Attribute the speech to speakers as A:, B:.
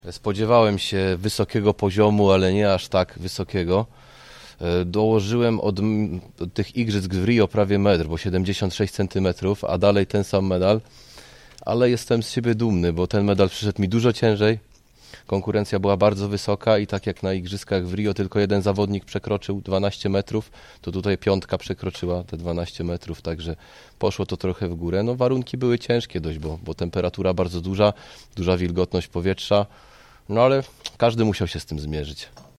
A: Spodziewałem się wysokiego poziomu, ale nie aż tak wysokiego. Dołożyłem od tych igrzysk w Rio prawie metr, bo 76 centymetrów, a dalej ten sam medal. Ale jestem z siebie dumny, bo ten medal przyszedł mi dużo ciężej. Konkurencja była bardzo wysoka i tak jak na igrzyskach w Rio tylko jeden zawodnik przekroczył 12 metrów, to tutaj piątka przekroczyła te 12 metrów, także poszło to trochę w górę. No warunki były ciężkie dość, bo temperatura bardzo duża, duża wilgotność powietrza, no ale każdy musiał się z tym zmierzyć.